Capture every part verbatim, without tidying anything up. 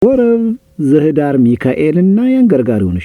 ወረብ ዘህዳር ሚካኤልና ያንገርጋሪውንሽ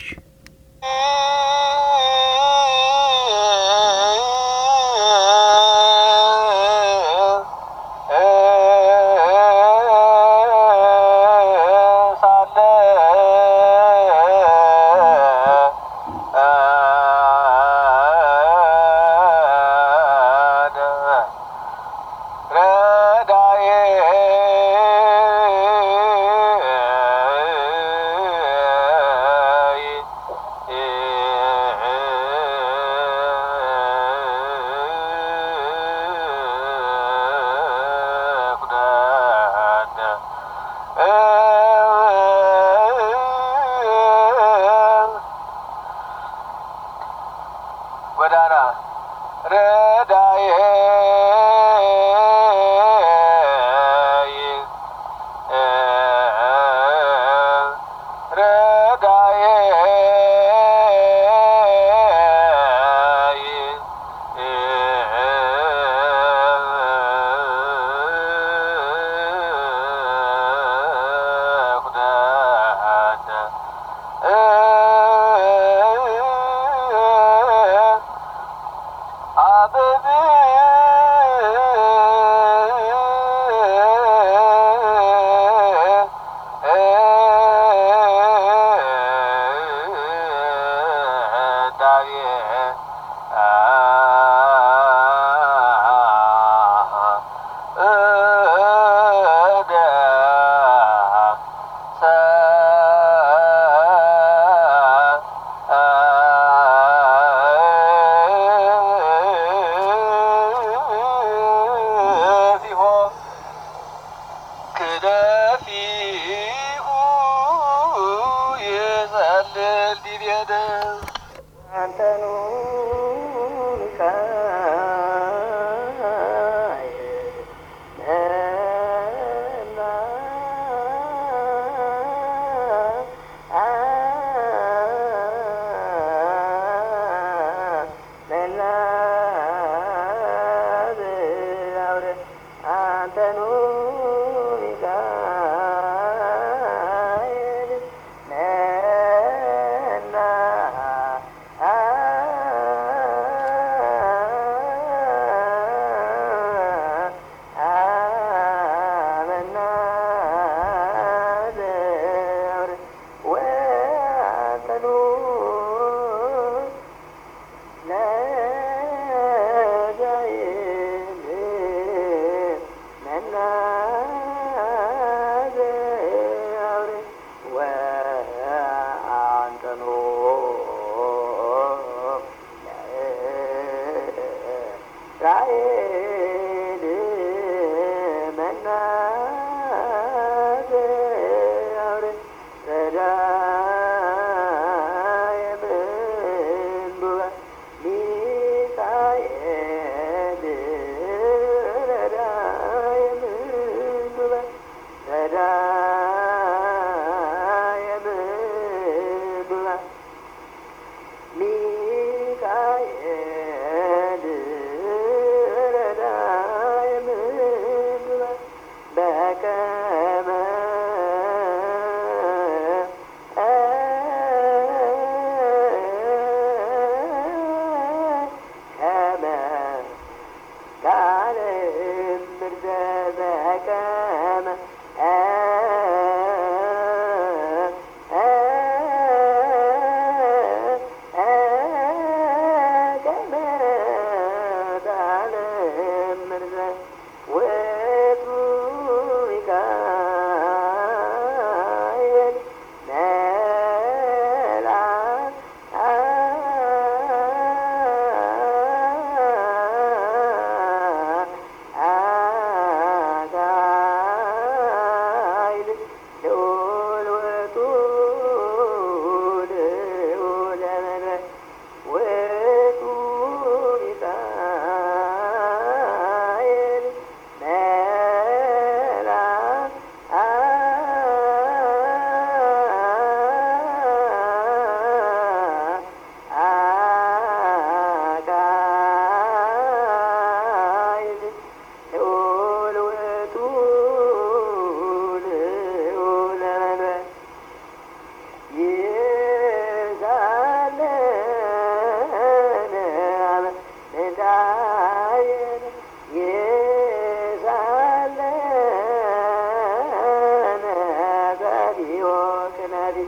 ዘዲዮ ክነቢ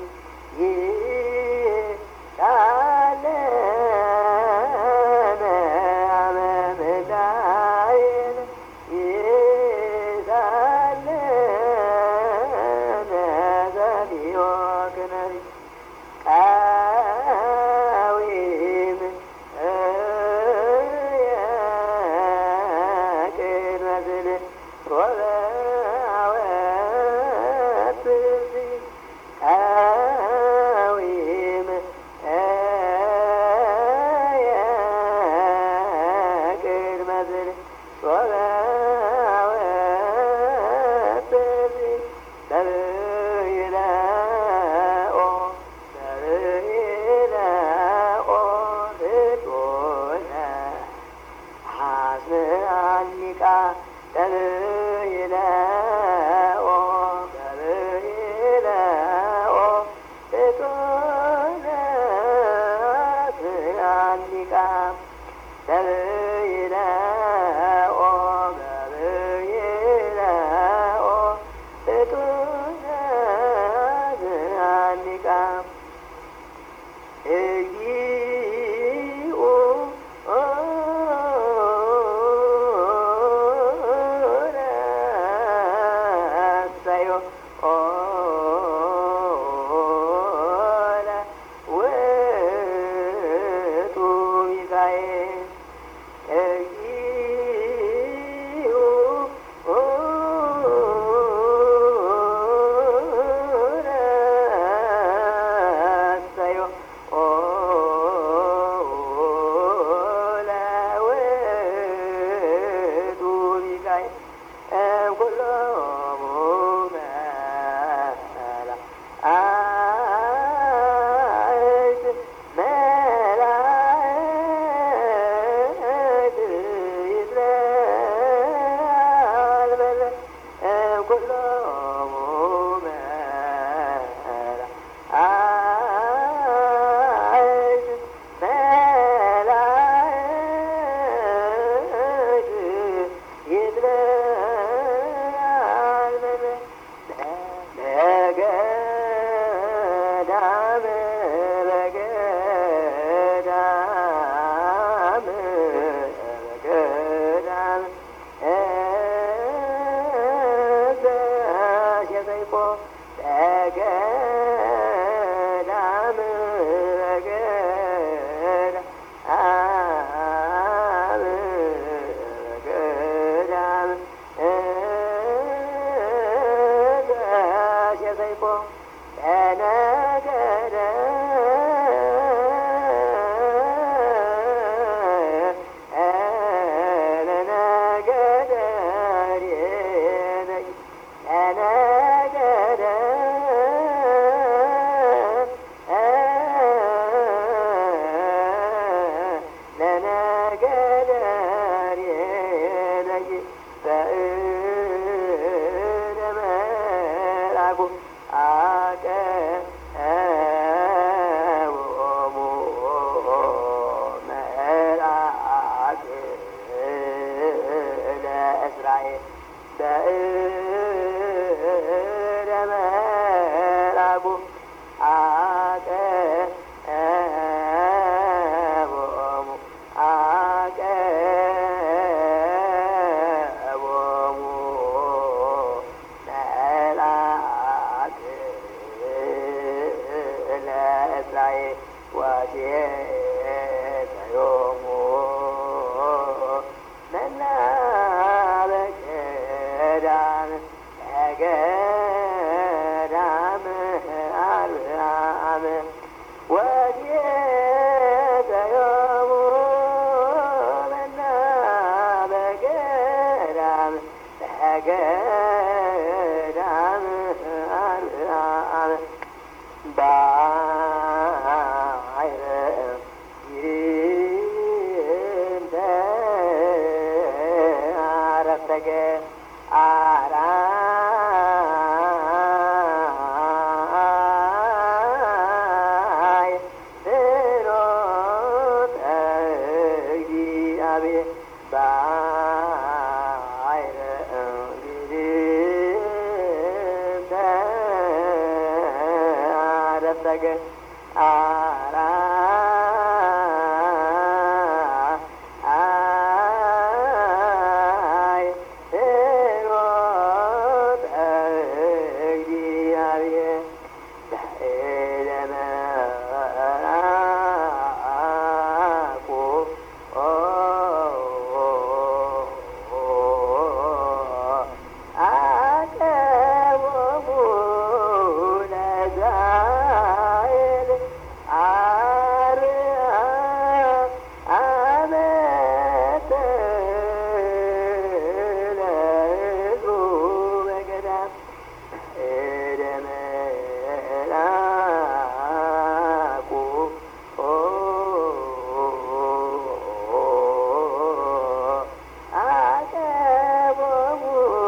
ይሳለነ አመምዳይን ይሳለነ ዘዲዮ ክነቢ ቃዊም የቅድመዝን ሮበወት ቃዊም የቅድመዝን ሮበወት ተብይለኦ ተብይለኦ ፍጡነ ሐስንአኒቃ ተብይለኦ ተብይለኦ ፍጡነ ሐስንአኒቃ ተብይለኦ ተብይለኦ ፍጡነ ሐስንአኒቃ እግዚኦ ረሰዮ ኦለ ውእቱ ሚካኤል እግዚኦ ረሰዮ ኦለ ውእቱ ሚካኤል እምኩሎሙ መላእክት መላእክት ይትለአል በለ እምኩሎሙ መላእክት መላእክት ይትለአል በለ በገዳም በገዳም በገዳም ዘሸጠይቆ በገዳም በገዳም በገዳም ዘሸጠይቆ ተነገረ ለነገረ ሬነይ ተነገረ ለነገረ ሬነይ በእደ መላኩ አቀቦሙ መልአክ ለእስራኤል በእደ መላኩ አቀቦሙ አቀቦሙ መልአክ ለእስራኤል ወሴሰዮሙ መና በገዳም በገዳም አርያም ወሴሰዮሙ መና በገዳም በገዳም አርያም ባይረ ወሰገ አራ አይ ሮጥ እግዚአብሔር ለመራቁ አቀቦሙ ለእስራኤል አርአያ አመተ ለሕዝቡ በገዳም እደ መላኩ አቀቦሙ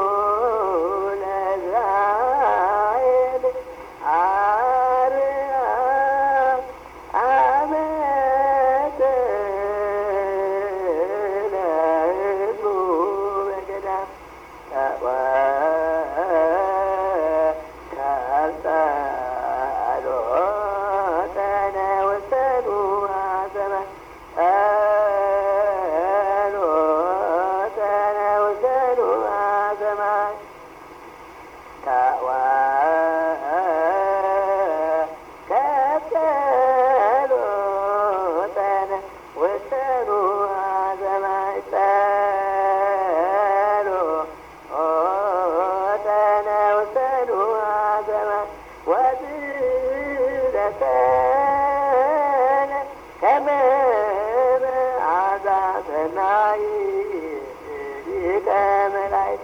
ለእስራኤል አርአያ አመተ ለሕዝቡ በገዳም ጸሎተነ ወሰኑ አዘመ ጸሎተነ ወሰኑ አዘመ ከጸሎተነ ወሰኑ አዘመ ጸሎተነ ወሰኑ አዘመ ወዝረተነ ከመ መዓዛ ሰናይ ሊቀ መላእክት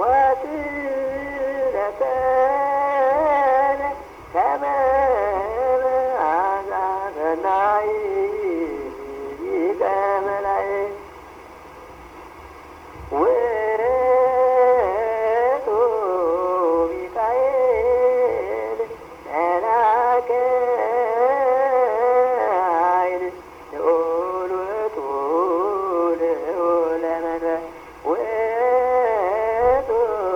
ወዝረተነ ከመ መዓዛ ሰናይ ሊቀ መላእክት ውእቱ ሚካኤል መልአከ ኃይል ልዑል ውእቱ ልዑለ መንበር ውእቱ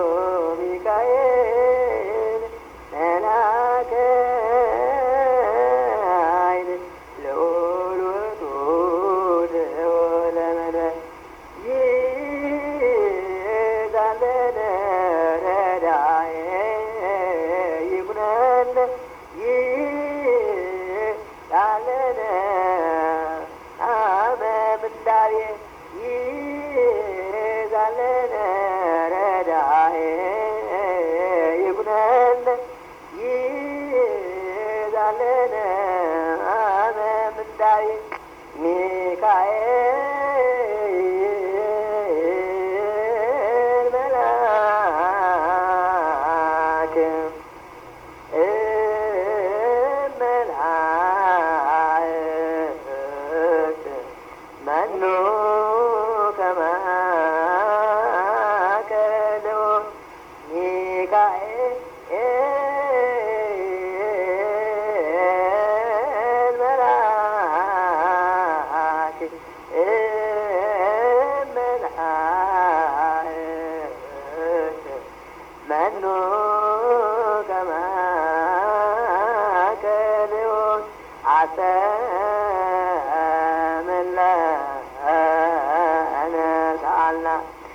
ሚካኤል መልአከ ኃይል ልዑል ውእቱ ልዑለ መንበር ይዛለነ ረዳኤ ይኩነነ ይዛለነ አመ ምንዳቤ ይዛለነ ረዳኤ ይኩነነ ይዛለነ አመ ምንዳቤ ሚካኤል መልአክ መላእክት መኑ ከማከ ልዑል ሚካኤል መልአክ መላእክት መኑ ከማከ ልዑል አሰምለነ ሰአልና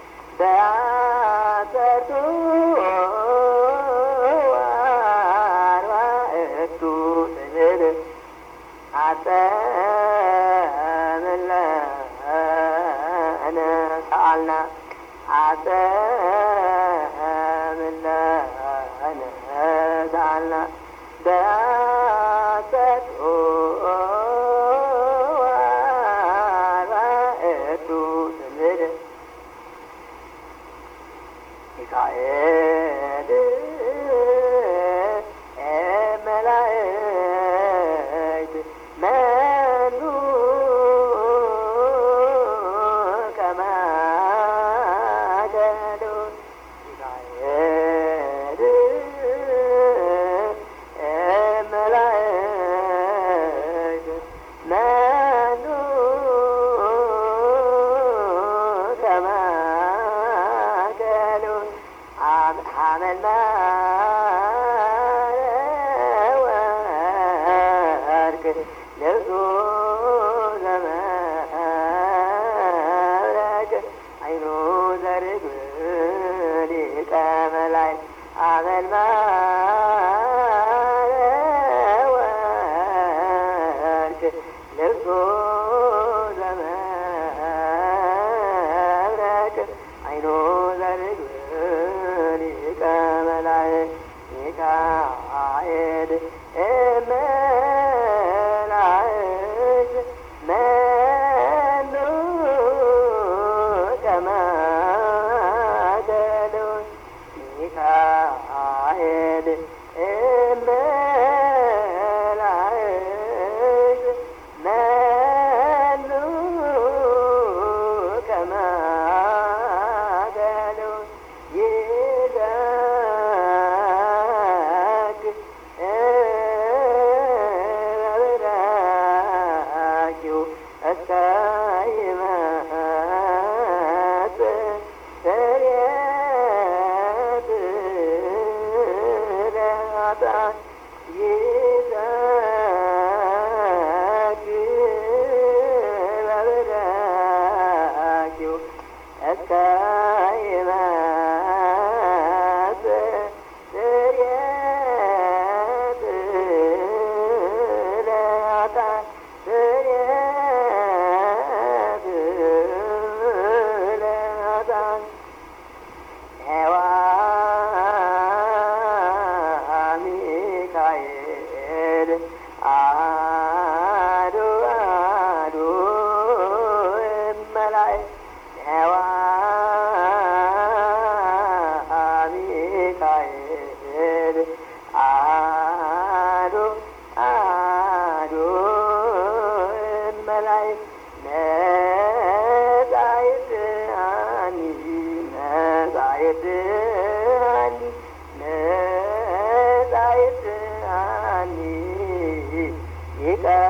በአሰርቱ ወአርባዕቱ ትምህር አሰምለነ ሰአልና አሰምለነ ሰአልና በአሰርቱ ወአርባዕቱ ትምህር ሚካኤል መላእክት መኑ ከማከ ልዑል ሚካኤል ለብሶ ዘመብረቅ አይኑ ዘርግብ ሊቀ መላእክት አመልማለ ወርቅ ለብሶ ዘመብረቅ አይኑ ዘርግብ ሊቀ መላእክት ሚካኤል እመላእክት መኑ ከማገዶን ሚካኤል እመላእክት መኑ ከማገዶን ይደግ በብራኪው እስከ ይመጽ ስርየት ለኃጥአን ይደግ በብራኪው እስከ ይመጽ ስርየት ለኃጥአን ስርየት ለኃጥአን ሔዋን ሚካኤል አሐዱ አሐዱ እመላእክት ሔዋን ሚካኤል አሐዱ አሐዱ እመላእክት ነጻይትሃኒ ነጻይትሃኒ ነጻይትሃኒ ይቀ